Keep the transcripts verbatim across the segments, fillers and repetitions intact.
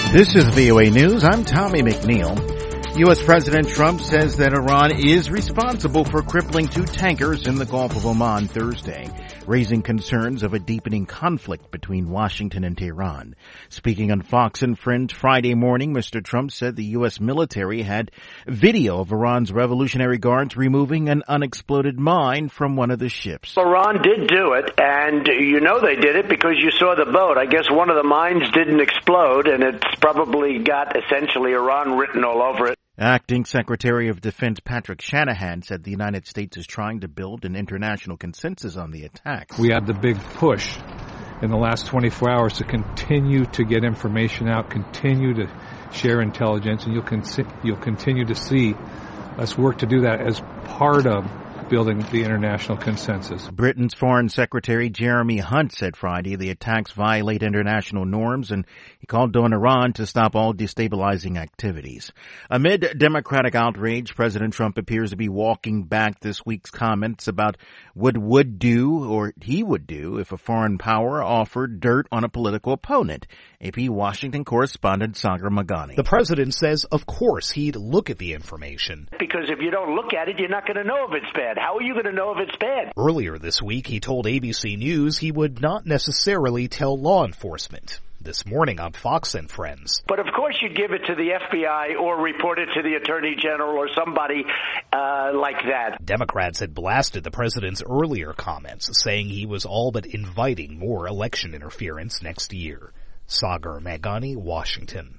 This is V O A News. I'm Tommy McNeil. U S. President Trump says that Iran is responsible for crippling two tankers in the Gulf of Oman Thursday, raising concerns of a deepening conflict between Washington and Tehran. Speaking on Fox and Friends Friday morning, Mister Trump said the U S military had video of Iran's Revolutionary Guards removing an unexploded mine from one of the ships. Iran did do it, and you know they did it because you saw the boat. I guess one of the mines didn't explode, and it's probably got essentially Iran written all over it. Acting Secretary of Defense Patrick Shanahan said the United States is trying to build an international consensus on the attack. We had the big push in the last twenty-four hours to continue to get information out, continue to share intelligence, and you'll, con- you'll continue to see us work to do that as part of building the international consensus. Britain's Foreign Secretary Jeremy Hunt said Friday the attacks violate international norms, and he called on Iran to stop all destabilizing activities. Amid Democratic outrage, President Trump appears to be walking back this week's comments about what would do or he would do if a foreign power offered dirt on a political opponent. A P Washington correspondent Sagar Magani. The president says, of course, he'd look at the information. Because if you don't look at it, you're not going to know if it's bad. How are you going to know if it's bad? Earlier this week, he told A B C News he would not necessarily tell law enforcement. This morning on Fox and Friends. But of course you give it to the F B I or report it to the Attorney General or somebody uh, like that. Democrats had blasted the president's earlier comments, saying he was all but inviting more election interference next year. Sagar Magani, Washington.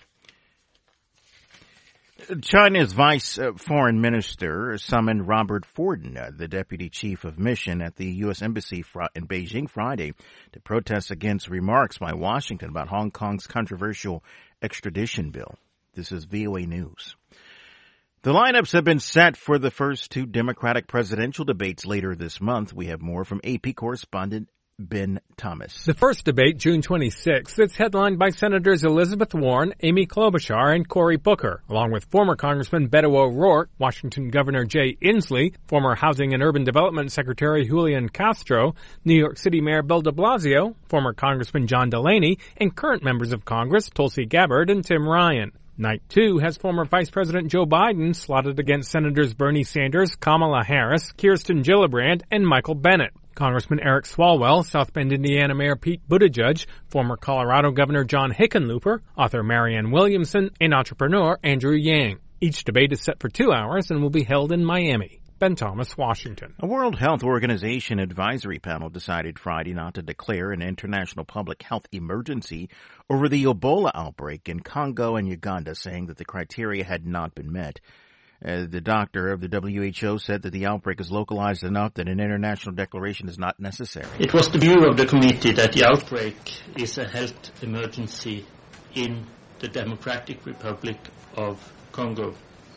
China's vice uh, foreign minister summoned Robert Forden, uh, the deputy chief of mission at the U S embassy fr- in Beijing Friday, to protest against remarks by Washington about Hong Kong's controversial extradition bill. This is V O A News. The lineups have been set for the first two Democratic presidential debates later this month. We have more from A P correspondent Ben Thomas. The first debate, June twenty-sixth, is headlined by Senators Elizabeth Warren, Amy Klobuchar, and Cory Booker, along with former Congressman Beto O'Rourke, Washington Governor Jay Inslee, former Housing and Urban Development Secretary Julian Castro, New York City Mayor Bill de Blasio, former Congressman John Delaney, and current members of Congress Tulsi Gabbard and Tim Ryan. Night two has former Vice President Joe Biden slotted against Senators Bernie Sanders, Kamala Harris, Kirsten Gillibrand, and Michael Bennet. Congressman Eric Swalwell, South Bend, Indiana Mayor Pete Buttigieg, former Colorado Governor John Hickenlooper, author Marianne Williamson, and entrepreneur Andrew Yang. Each debate is set for two hours and will be held in Miami. Ben Thomas, Washington. A World Health Organization advisory panel decided Friday not to declare an international public health emergency over the Ebola outbreak in Congo and Uganda, saying that the criteria had not been met. Uh, the doctor of the W H O said that the outbreak is localized enough that an international declaration is not necessary. It was the view of the committee that the outbreak is a health emergency in the Democratic Republic of Congo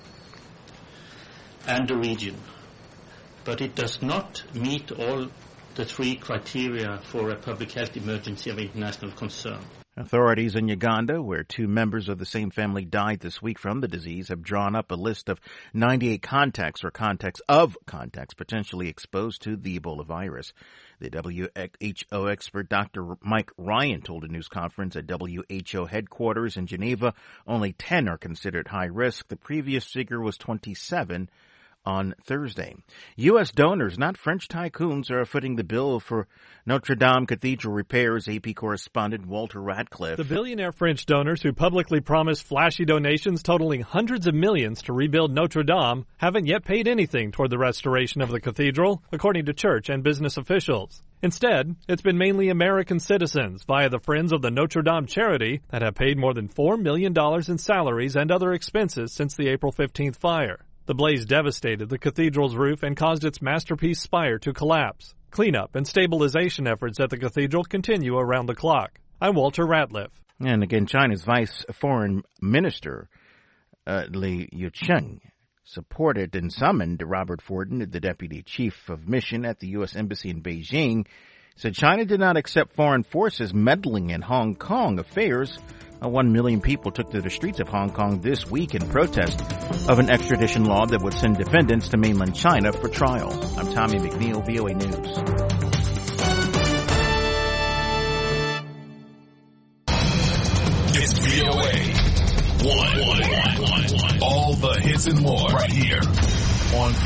and the region, but it does not meet all the three criteria for a public health emergency of international concern. Authorities in Uganda, where two members of the same family died this week from the disease, have drawn up a list of ninety-eight contacts or contacts of contacts potentially exposed to the Ebola virus. The W H O expert Doctor Mike Ryan told a news conference at W H O headquarters in Geneva only ten are considered high risk. The previous figure was twenty-seven on Thursday. U S donors, not French tycoons, are footing the bill for Notre Dame Cathedral repairs. A P correspondent Walter Radcliffe. The billionaire French donors who publicly promised flashy donations totaling hundreds of millions to rebuild Notre Dame haven't yet paid anything toward the restoration of the cathedral, according to church and business officials. Instead, it's been mainly American citizens via the Friends of the Notre Dame charity that have paid more than four million dollars in salaries and other expenses since the April fifteenth fire. The blaze devastated the cathedral's roof and caused its masterpiece spire to collapse. Cleanup and stabilization efforts at the cathedral continue around the clock. I'm Walter Ratliff. And again, China's vice foreign minister, uh, Li Yucheng, supported and summoned Robert Forden, the deputy chief of mission at the U S embassy in Beijing, said China did not accept foreign forces meddling in Hong Kong affairs. Uh, one million people took to the streets of Hong Kong this week in protest of an extradition law that would send defendants to mainland China for trial. I'm Tommy McNeil, V O A News. It's V O A. One, one, one, one, one. All the hits and more right here on